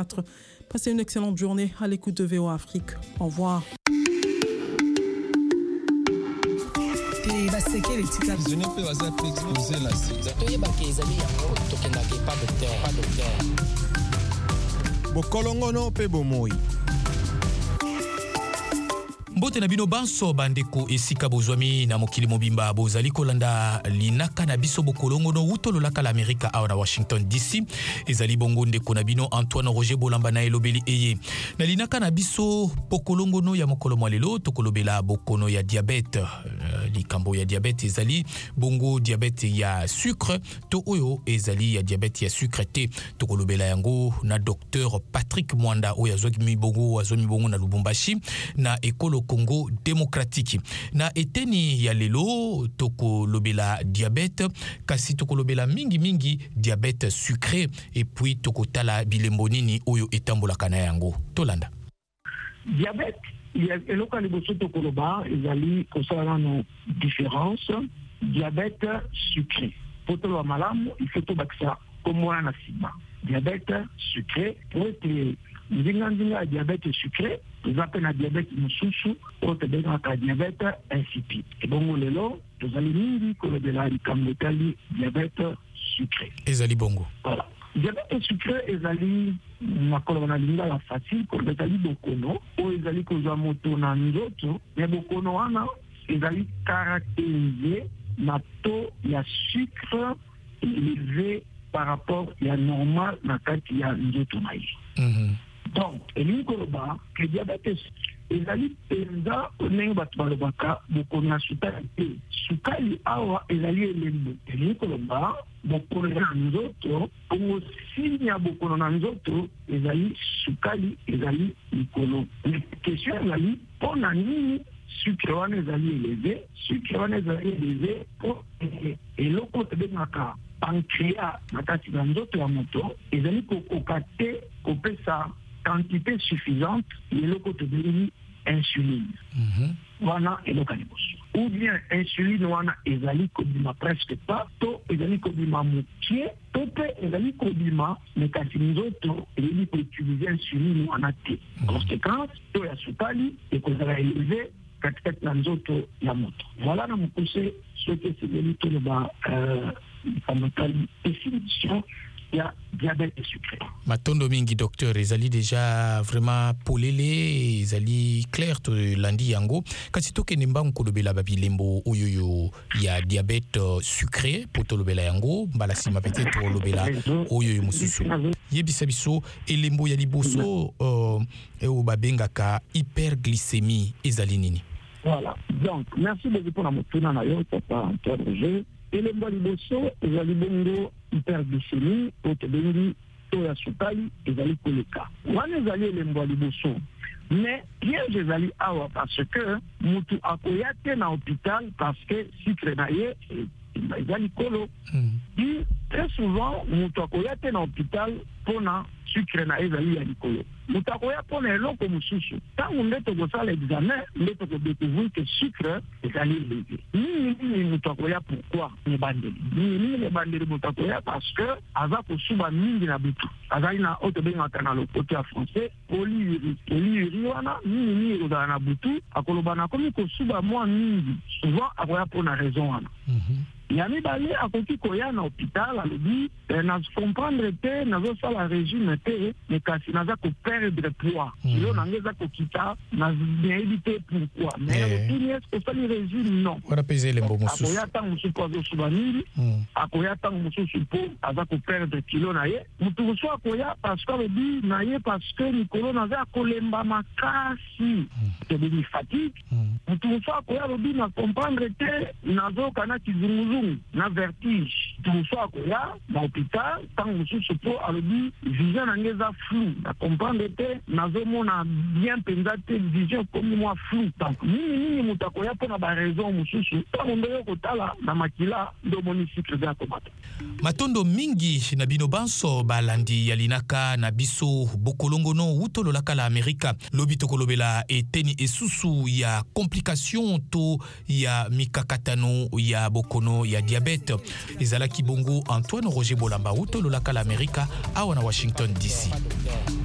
4. Passez une excellente journée à l'écoute de VOA Afrique. Au revoir. Bokolongono pe bomoi. Mbote na bino banso bandeko esika bozwami na mokili mobimba bozali kolanda linaka na biso bokolongono utololaka la Amerika awa na Washington DC. Ezali bongo ndeko na bino Antoine Roger Bolamba na elobeli eye. Na linaka na biso bokolongono ya mokolo mwalelo tokolobela bokono ya diabete. Likambo ya diabete ezali bongo diabete ya sucre to oyo ezali ya diabete ya sucre te. Tokolobela yango na Dr Patrick Mwanda oyo azwaki bongo na Lubumbashi na ekolo Congo démocratique. Na eteni ya lelo tokolobela diabete kasi tokolobela mingi diabete sucré et puis tokotala bilembo nini oyo etambolaka na yango. Tolanda. Diabete eloko liboso tokoloba ezali kosala no différence diabete sucré. Potolo malamu il faut tobakisa komona na sima. Diabete sucré pour être nzinga diabete sucré, vous appelez la diabète mususu, ou te donne un diabète insipide. Et bon, lelo, vous allez dire que le diabète sucré. Ezali bongo. Voilà. Diabète sucré, ezali, ma colonne la facile, pour le tali bokono, ou ezali que vous moto na nzoto, mais bokono wana, ezali caractérisé na taux ya sucre élevé par rapport à normal na kati ya nzoto na yi. Donc, il que le diabète ezali penza onenge bato balobaka bokono na sukali te sukali awa ezali elembo elingi koloba bokono na nzoto ongo sinya bokono na nzoto ezali sukali ezali likolo. Question ezali mpona nini sucre wana ezali élevé po eloko tobengaka pancréas na kati na nzoto ya moto ezali kokoka te kopesa quantité suffisante eloko tobengi insuline. Wana eloko liboso. Ou bien insuline wana ezali kobima presque pas, to ezali kobima mokie, to pe ezali kobima mais kasi nzoto ezali koutiliser insuline wana te. Conséquence, to ya sukali ekozala élevé katikati na nzoto ya moto. Voilà na mokuse soki esengeli toloba kamatali définition ya diabète sucré. Matondo mingi docteur ezali déjà vraiment polele ezali clair to landi yango kasi toke nemba nkolobela babilembo oyoyo ya diabète sucré potolobela yango mbala sima peut-être olobela oyoyo mususu yebisa biso elembo ya liboso o babengaka hyperglycémie ezali nini. Voilà. Donc merci beaucoup pour la motuna na yo papa Antoine Roger. Elembo liboso ezali bongo hyperglycémie ou tebengi to ya sukali ezali koleka. Wana ezali elembo liboso. Mais piège ezali awa parce que mutu akoya te na hôpital parce que sucre na ye ezali kolo. Et très souvent mutu akoya te na hôpital pona sucre na ezali ya likolo. Mutu akoya pona eloko mususu. Tango nde tokosala examen nde tokodécouvrir que sucre ezali élevé. Nini mutu akoya pourquoi nebandeli? Nini nebandeli mutu akoya parce que aza kosuba mingi na butu. Azali na otobengaka na lokoto ya français polyurie. Polyurie wana nini ekozala na butu akoloba na komi kosuba mwa mingi. Souvent akoya pona raison wana. Ya mibale akoki koya na hôpital alobi na comprendre te nazosala régime te mais kasi naza ko perdre poids kilo nange eza kokita nayebi te pourquoi mais otuni est-ce que osali régime non wana peza elembo mosusu akoya ntango mosusu azosuba mingi akoya ntango mosusu mpo aza ko perdre kilo na ye motu mosusu akoya parce que alobi na ye parce que mikolo naza kolemba makasi tobengi fatigue motu mosusu akoya alobi na comprendre te nazokana kizunguzungu na vertige tout akoya na hôpital tant mosusu po alobi vision na ngeza flou na comprendre te nazomona bien penza te vision comme moi flou donc nini moto akoya pona ba raison mosusu tango ndoyo kotala na makila ndo moni cycle za komata matondo mingi na bino banso balandi yalinaka na biso bokolongono utololaka la Amerika lobi tokolobela eteni esusu ya complication to ya mikakatano ya bokono ya diabète ezalaki bongo Antoine Roger Bolamba utololaka la Amerika awa na Washington DC.